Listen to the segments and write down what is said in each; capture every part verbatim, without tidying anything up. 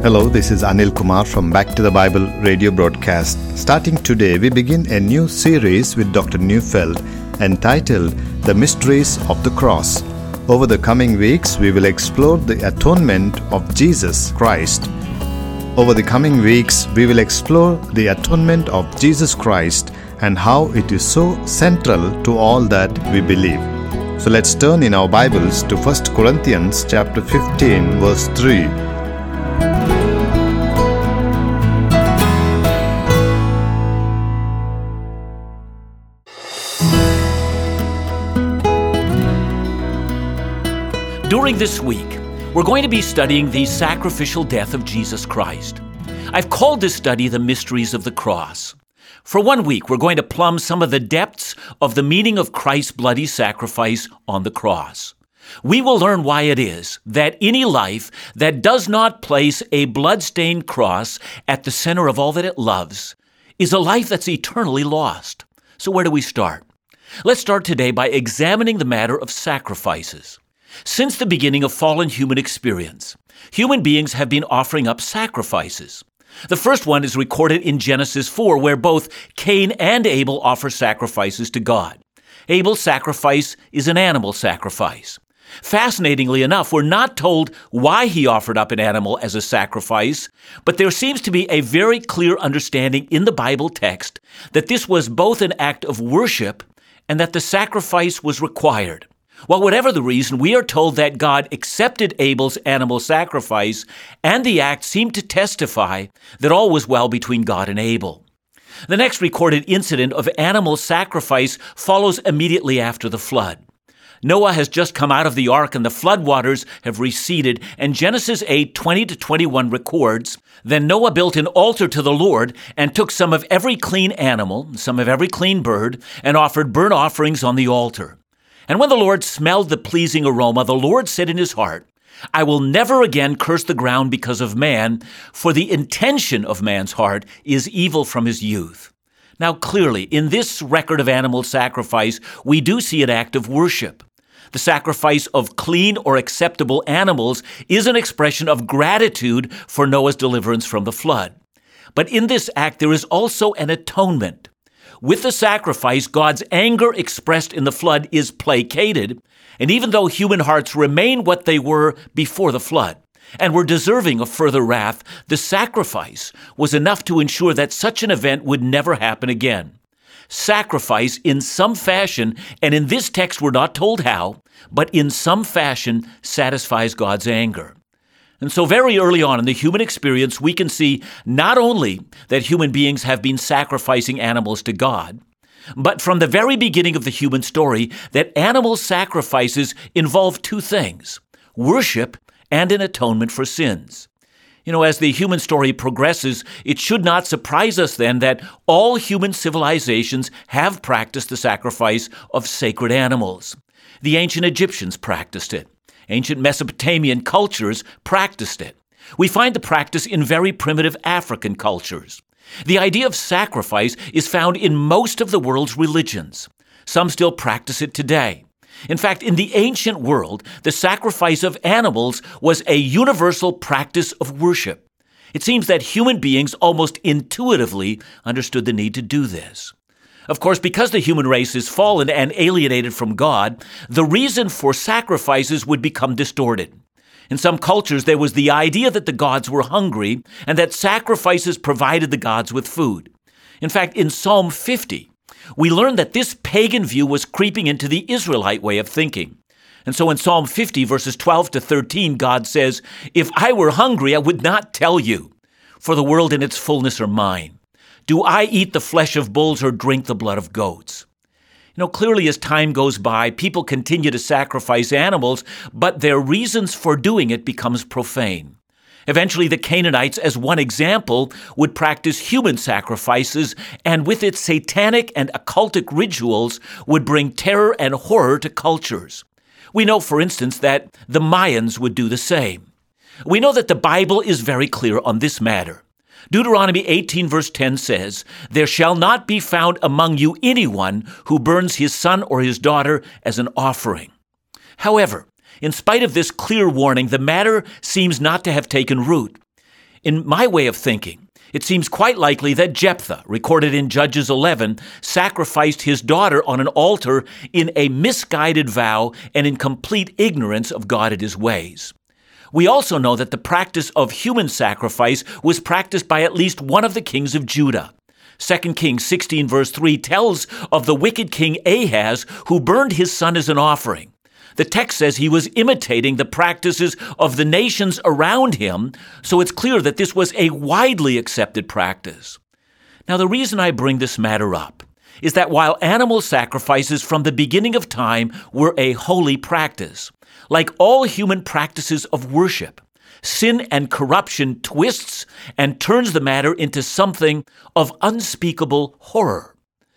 Hello, this is Anil Kumar from Back to the Bible radio broadcast. Starting today, we begin a new series with Doctor Neufeld entitled The Mysteries of the Cross. Over the coming weeks, we will explore the atonement of Jesus Christ. Over the coming weeks, we will explore the atonement of Jesus Christ and how it is so central to all that we believe. So let's turn in our Bibles to First Corinthians chapter fifteen, verse three. During this week, we're going to be studying the sacrificial death of Jesus Christ. I've called this study The Mysteries of the Cross. For one week, we're going to plumb some of the depths of the meaning of Christ's bloody sacrifice on the cross. We will learn why it is that any life that does not place a blood-stained cross at the center of all that it loves is a life that's eternally lost. So where do we start? Let's start today by examining the matter of sacrifices. Since the beginning of fallen human experience, human beings have been offering up sacrifices. The first one is recorded in Genesis four, where both Cain and Abel offer sacrifices to God. Abel's sacrifice is an animal sacrifice. Fascinatingly enough, we're not told why he offered up an animal as a sacrifice, but there seems to be a very clear understanding in the Bible text that this was both an act of worship and that the sacrifice was required. Well, whatever the reason, we are told that God accepted Abel's animal sacrifice, and the act seemed to testify that all was well between God and Abel. The next recorded incident of animal sacrifice follows immediately after the flood. Noah has just come out of the ark, and the floodwaters have receded, and Genesis eight, twenty to twenty-one records, "Then Noah built an altar to the Lord, and took some of every clean animal, some of every clean bird, and offered burnt offerings on the altar. And when the Lord smelled the pleasing aroma, the Lord said in his heart, I will never again curse the ground because of man, for the intention of man's heart is evil from his youth." Now clearly, in this record of animal sacrifice, we do see an act of worship. The sacrifice of clean or acceptable animals is an expression of gratitude for Noah's deliverance from the flood. But in this act, there is also an atonement. With the sacrifice, God's anger expressed in the flood is placated, and even though human hearts remain what they were before the flood, and were deserving of further wrath, the sacrifice was enough to ensure that such an event would never happen again. Sacrifice in some fashion, and in this text we're not told how, but in some fashion satisfies God's anger. And so very early on in the human experience, we can see not only that human beings have been sacrificing animals to God, but from the very beginning of the human story, that animal sacrifices involve two things: worship and an atonement for sins. You know, as the human story progresses, it should not surprise us then that all human civilizations have practiced the sacrifice of sacred animals. The ancient Egyptians practiced it. Ancient Mesopotamian cultures practiced it. We find the practice in very primitive African cultures. The idea of sacrifice is found in most of the world's religions. Some still practice it today. In fact, in the ancient world, the sacrifice of animals was a universal practice of worship. It seems that human beings almost intuitively understood the need to do this. Of course, because the human race is fallen and alienated from God, the reason for sacrifices would become distorted. In some cultures, there was the idea that the gods were hungry and that sacrifices provided the gods with food. In fact, in Psalm fifty, we learn that this pagan view was creeping into the Israelite way of thinking. And so in Psalm fifty, verses twelve to thirteen, God says, "If I were hungry, I would not tell you, for the world and its fullness are mine. Do I eat the flesh of bulls or drink the blood of goats?" You know, clearly as time goes by, people continue to sacrifice animals, but their reasons for doing it becomes profane. Eventually, the Canaanites, as one example, would practice human sacrifices, and with its satanic and occultic rituals would bring terror and horror to cultures. We know, for instance, that the Mayans would do the same. We know that the Bible is very clear on this matter. Deuteronomy eighteen verse ten says, "There shall not be found among you anyone who burns his son or his daughter as an offering." However, in spite of this clear warning, the matter seems not to have taken root. In my way of thinking, it seems quite likely that Jephthah, recorded in Judges eleven, sacrificed his daughter on an altar in a misguided vow and in complete ignorance of God and his ways. We also know that the practice of human sacrifice was practiced by at least one of the kings of Judah. Second Kings sixteen verse three tells of the wicked king Ahaz who burned his son as an offering. The text says he was imitating the practices of the nations around him, so it's clear that this was a widely accepted practice. Now, the reason I bring this matter up is that while animal sacrifices from the beginning of time were a holy practice, like all human practices of worship, sin and corruption twists and turns the matter into something of unspeakable horror.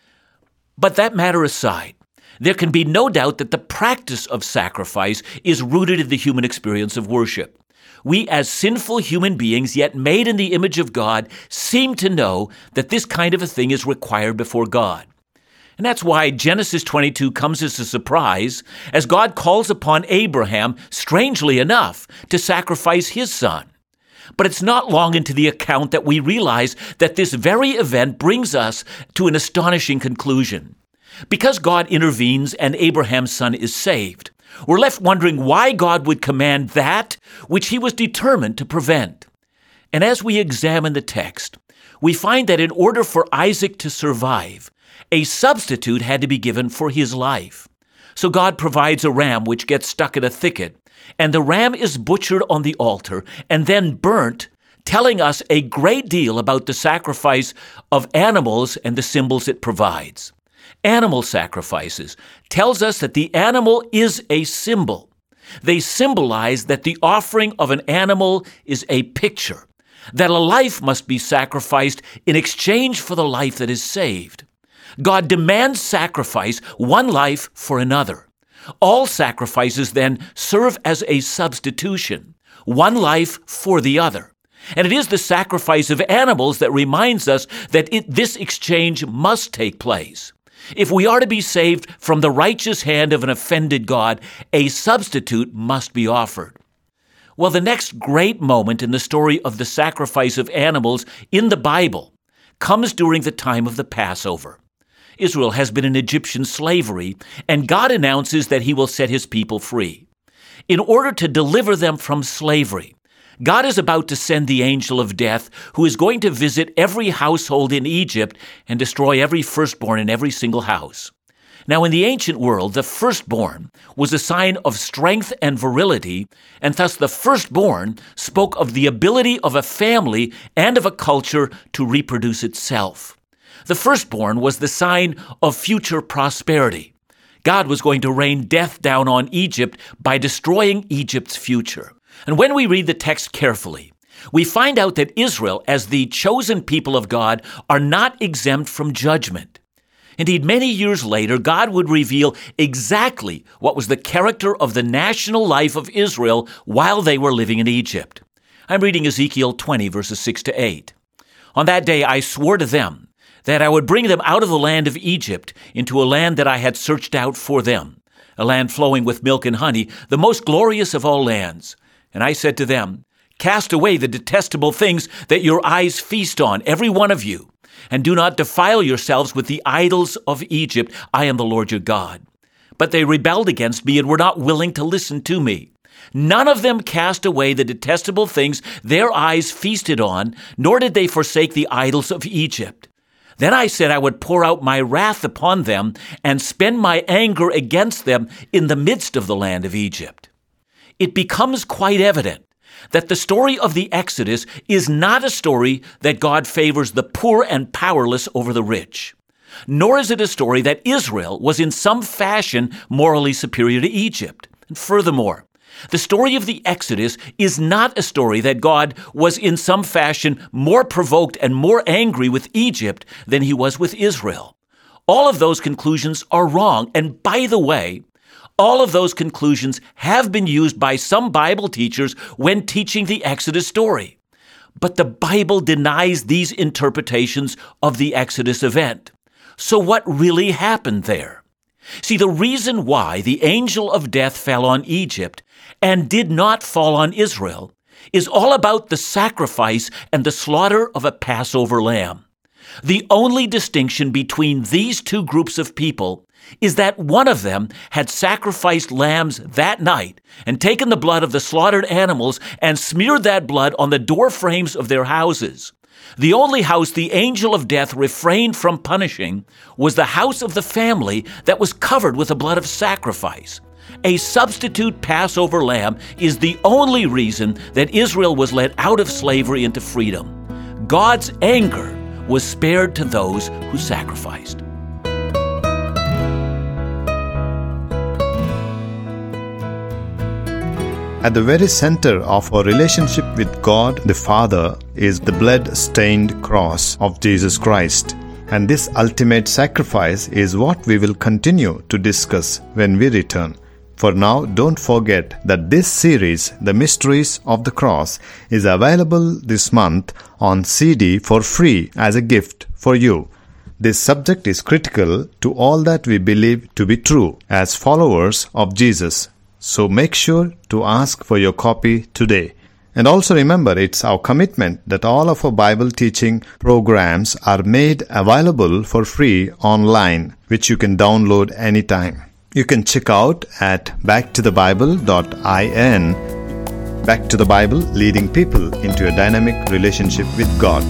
But that matter aside, there can be no doubt that the practice of sacrifice is rooted in the human experience of worship. We as sinful human beings, yet made in the image of God, seem to know that this kind of a thing is required before God. And that's why Genesis twenty-two comes as a surprise, as God calls upon Abraham, strangely enough, to sacrifice his son. But it's not long into the account that we realize that this very event brings us to an astonishing conclusion. Because God intervenes and Abraham's son is saved, we're left wondering why God would command that which he was determined to prevent. And as we examine the text, we find that in order for Isaac to survive, a substitute had to be given for his life. So God provides a ram which gets stuck in a thicket, and the ram is butchered on the altar and then burnt, telling us a great deal about the sacrifice of animals and the symbols it provides. Animal sacrifices tells us that the animal is a symbol. They symbolize that the offering of an animal is a picture, that a life must be sacrificed in exchange for the life that is saved. God demands sacrifice, one life for another. All sacrifices then serve as a substitution, one life for the other. And it is the sacrifice of animals that reminds us that it, this exchange must take place. If we are to be saved from the righteous hand of an offended God, a substitute must be offered. Well, the next great moment in the story of the sacrifice of animals in the Bible comes during the time of the Passover. Israel has been in Egyptian slavery, and God announces that he will set his people free. In order to deliver them from slavery, God is about to send the angel of death, who is going to visit every household in Egypt and destroy every firstborn in every single house. Now, in the ancient world, the firstborn was a sign of strength and virility, and thus the firstborn spoke of the ability of a family and of a culture to reproduce itself. The firstborn was the sign of future prosperity. God was going to rain death down on Egypt by destroying Egypt's future. And when we read the text carefully, we find out that Israel, as the chosen people of God, are not exempt from judgment. Indeed, many years later, God would reveal exactly what was the character of the national life of Israel while they were living in Egypt. I'm reading Ezekiel twenty, verses six to eight. On that day I swore to them that I would bring them out of the land of Egypt into a land that I had searched out for them, a land flowing with milk and honey, the most glorious of all lands. And I said to them, cast away the detestable things that your eyes feast on, every one of you, and do not defile yourselves with the idols of Egypt. I am the Lord your God. But they rebelled against me and were not willing to listen to me. None of them cast away the detestable things their eyes feasted on, nor did they forsake the idols of Egypt. Then I said I would pour out my wrath upon them and spend my anger against them in the midst of the land of Egypt. It becomes quite evident that the story of the Exodus is not a story that God favors the poor and powerless over the rich, nor is it a story that Israel was in some fashion morally superior to Egypt. And furthermore, the story of the Exodus is not a story that God was in some fashion more provoked and more angry with Egypt than he was with Israel. All of those conclusions are wrong. And by the way, all of those conclusions have been used by some Bible teachers when teaching the Exodus story. But the Bible denies these interpretations of the Exodus event. So what really happened there? See, the reason why the angel of death fell on Egypt and did not fall on Israel is all about the sacrifice and the slaughter of a Passover lamb. The only distinction between these two groups of people is that one of them had sacrificed lambs that night and taken the blood of the slaughtered animals and smeared that blood on the door frames of their houses. The only house the angel of death refrained from punishing was the house of the family that was covered with the blood of sacrifice. A substitute Passover lamb is the only reason that Israel was led out of slavery into freedom. God's anger was spared to those who sacrificed. At the very center of our relationship with God the Father is the blood-stained cross of Jesus Christ. And this ultimate sacrifice is what we will continue to discuss when we return. For now, don't forget that this series, The Mysteries of the Cross, is available this month on C D for free as a gift for you. This subject is critical to all that we believe to be true as followers of Jesus. So make sure to ask for your copy today. And also remember, it's our commitment that all of our Bible teaching programs are made available for free online, which you can download anytime. You can check out at back to the bible dot in. Back to the Bible, leading people into a dynamic relationship with God.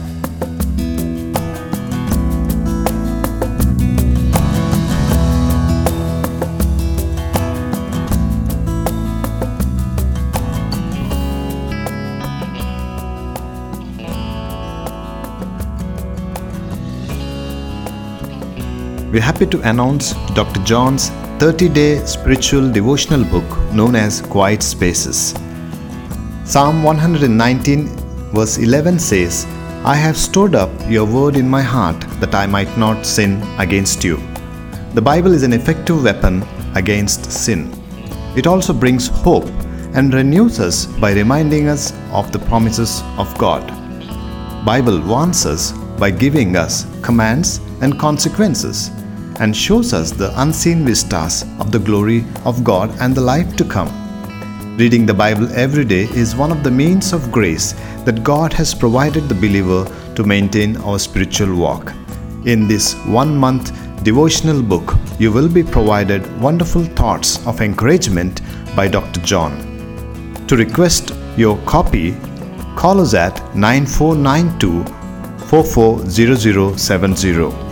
We're happy to announce Doctor John's thirty-day spiritual devotional book known as Quiet Spaces. Psalm one nineteen verse eleven says, "I have stored up your word in my heart that I might not sin against you." The Bible is an effective weapon against sin. It also brings hope and renews us by reminding us of the promises of God. Bible warns us by giving us commands and consequences, and shows us the unseen vistas of the glory of God and the life to come. Reading the Bible every day is one of the means of grace that God has provided the believer to maintain our spiritual walk. In this one-month devotional book, you will be provided wonderful thoughts of encouragement by Doctor John. To request your copy, call us at nine four nine two, four four zero zero seven zero.